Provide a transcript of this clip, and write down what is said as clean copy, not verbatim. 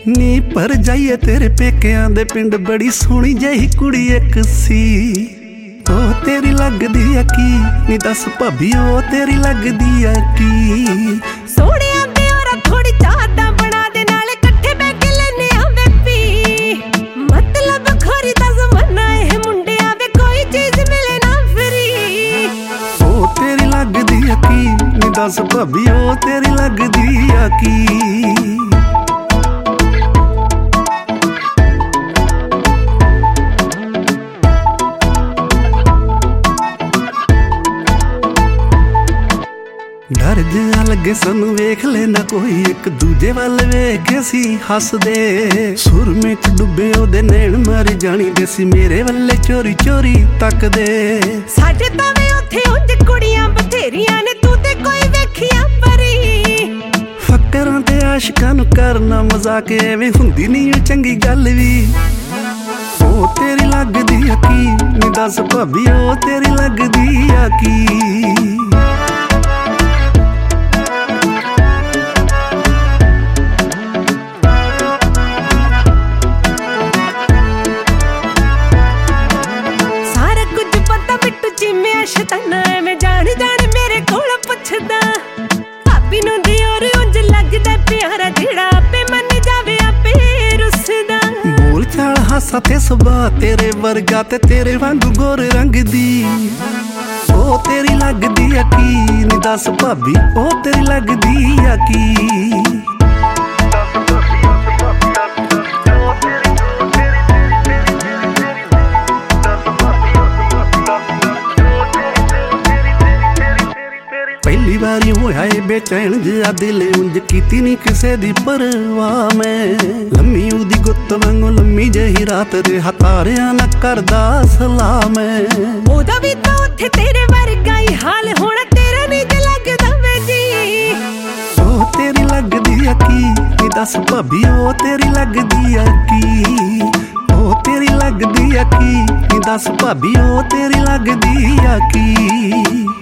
ਨੀ ਪਰ ਜਾਈਏ ਤੇਰੇ ਪੇਕਿਆਂ ਦੇ ਪਿੰਡ ਬੜੀ ਸੋਹਣੀ ਜਿਹੀ ਕੁੜੀ ਇੱਕ ਸੀ। ਉਹ ਤੇਰੀ ਲੱਗਦੀ ਆ ਕੀ ਨੀ ਦੱਸ ਭਾਬੀ ਉਹ ਤੇਰੀ ਲੱਗਦੀ ਆ ਕੀ। ਸੋਹਣਿਆਂ ਦੇ ਔਰਾ ਥੋੜੀ ਚਾਹਤਾ ਬਣਾ ਦੇ ਨਾਲੇ ਇਕੱਠੇ ਬਹਿ ਕੇ ਲੈਨੇ ਆ ਬੇਬੀ। ਮਤਲਬ ਖੋਰੀ ਦਾ ਜ਼ਮਾਨਾ ਇਹ ਮੁੰਡਿਆਂ ਵੇ ਕੋਈ ਚੀਜ਼ ਮਿਲੇ ਨਾ ਫਰੀ। ਉਹ ਤੇਰੀ ਲੱਗਦੀ ਆ ਕੀ ਨੀ ਦੱਸ ਭਾਬੀ ਉਹ ਤੇਰੀ ਲੱਗਦੀ ਆ ਕੀ। ਡਰ ਜਿਹਾ ਲੱਗੇ ਸਾਨੂੰ ਵੇਖ ਲੈਣਾ ਕੋਈ ਇੱਕ ਦੂਜੇ ਵੱਲ ਵੇਖ ਕੇ ਅਸੀਂ ਹੱਸਦੇ। ਸੁਰਮੇ ਚ ਡੁੱਬੇ ਉਹਦੇ ਨੈਣ ਮਾਰੀ ਜਾਣੀ ਦੇ ਸੀ ਮੇਰੇ ਵੱਲੇ ਚੋਰੀ ਚੋਰੀ ਤੱਕਦੇ। ਸਾਡੇ ਤਾਂ ਵੇ ਉੱਥੇ ਉਂਝ ਕੁੜੀਆਂ ਬਥੇਰੀਆਂ ਨੇ ਤੂੰ ਤੇ ਕੋਈ ਵੇਖਿਆ ਪਰੀ। ਫੱਕਰਾਂ ਤੇ ਆਸ਼ਿਕਾਂ ਨੂੰ ਕਰਨਾ ਮਜ਼ਾਕ ਐਵੇਂ ਹੁੰਦੀ ਨਹੀਂ ਉਹ ਚੰਗੀ ਗੱਲ ਵੀ। ਉਹ ਤੇਰੀ ਲੱਗਦੀ ਆ ਕੀ ਨੀ ਦੱਸ ਭਾਬੀ ਉਹ ਤੇਰੀ ਲੱਗਦੀ ਆ ਕੀ। ਸ਼ਤਾਨਾ ਐਵੇਂ ਜਾਣ ਜਾਣ ਮੇਰੇ ਕੋਲ ਪੁੱਛਦਾ। ਭਾਬੀ ਨੂੰ ਦਿਓਰ ਉਂਝ ਲੱਗਦਾ ਪਿਆਰਾ ਜਿਹੜਾ ਆਪੇ ਮੰਨ ਜਾਵੇ ਆਪੇ ਰੁੱਸਦਾ। ਬੋਲ ਚਾਲ ਹਾਸਾ ਤੇ ਸੁਭਾਅ ਤੇਰੇ ਵਰਗਾ ਤੇ ਤੇਰੇ ਵਾਂਗੂ ਗੋਰੇ ਰੰਗ ਦੀ। ਉਹ ਤੇਰੀ ਲੱਗਦੀ ਆ ਕੀ ਨੀ ਦੱਸ ਭਾਬੀ ਉਹ ਤੇਰੀ ਲੱਗਦੀ ਆ ਕੀ। ਪਹਿਲੀ ਵਾਰੀ ਹੋਇਆ ਏ ਬੇਚੈਨ ਜਿਹਾ ਦਿਲ ਉਂਝ ਕੀਤੀ ਨੀ ਕਿਸੇ ਦੀ ਪਰਵਾਹ ਮੈਂ। ਲੰਮੀ ਉਹਦੀ ਗੁੱਤ ਵਾਂਗੂ ਲੰਮੀ ਜਿਹੀ ਰਾਤ ਰਿਹਾ ਤਾਰਿਆਂ ਨਾ ਕਰਦਾ ਸਲਾਮ ਮੈਂ। ਉਹਦਾ ਵੀ ਤਾਂ ਉੱਥੇ ਤੇਰੇ ਵਰਗਾ ਹੀ ਹਾਲ ਹੋਣਾ ਤੇਰਾ ਨੀ ਜੇ ਲੱਗਦਾ ਵੇ ਜੀ। ਉਹ ਤੇਰੀ ਲੱਗਦੀ ਆ ਕੀ ਨੀ ਦੱਸ ਭਾਬੀ ਉਹ ਤੇਰੀ ਲੱਗਦੀ ਆ ਕੀ। ਉਹ ਤੇਰੀ ਲੱਗਦੀ ਆ ਕੀ ਨੀ ਦੱਸ ਭਾਬੀ ਉਹ ਤੇਰੀ ਲੱਗਦੀ ਆ ਕੀ।